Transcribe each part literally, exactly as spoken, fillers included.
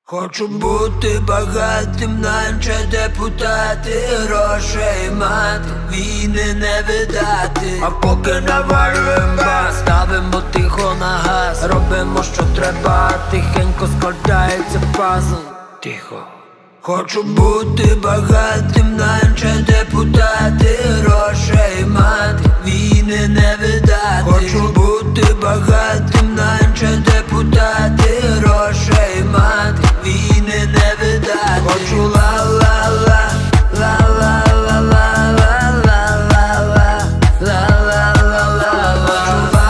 Хочу бути багатим, наче депутати, грошей мати, війни не видати. А поки навалюєм бас, ставимо тихо на газ, робимо що треба, тихенько складається пазл. Тихо. Хочу бути багатим, наче депутати, грошей мати, війни не видати. Хочу бути багатим, наче депутати, грошей мати, війни не видати. Хочу ла-ла-ла, ла-ла-ла-ла-ла-ла-ла, ла-ла-ла-ла-ла.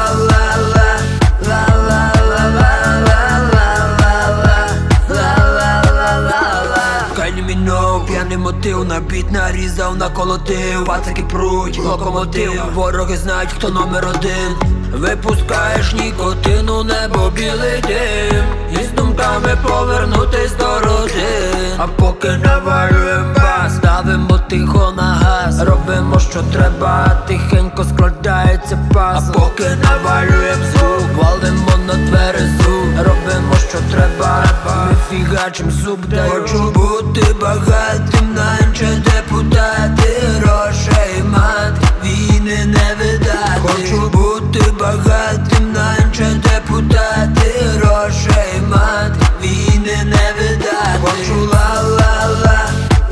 П'яний мотив, на біт нарізав, наколотив, пацаки пруть, локомотив, вороги знають, хто номер один. Випускаєш нікотину, небо білий дим, і з думками повернутись до родин. А поки навалюєм бас, ставимо тихо на газ, робимо що треба, тихенько складається пазл. А поки навалюєм звук, валимо на тверезу, робимо що треба, ми фігачим зуб дають. Хочу бути багатим, наче депутати, грошей мати, війни не видати. Хочу бути багатим, наче депутати, грошей мати, війни не видати. Хочу ла-ла-ла,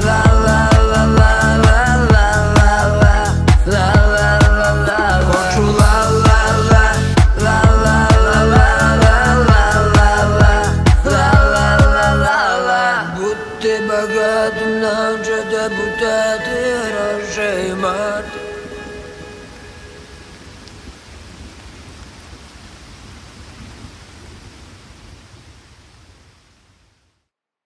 ла-ла-ла-ла-ла-ла-ла, ла-ла-ла-ла. Хочу ла-ла-ла, ла-ла-ла-ла-ла-ла-ла-ла. Бути багатим, наче депутати, грошей мати,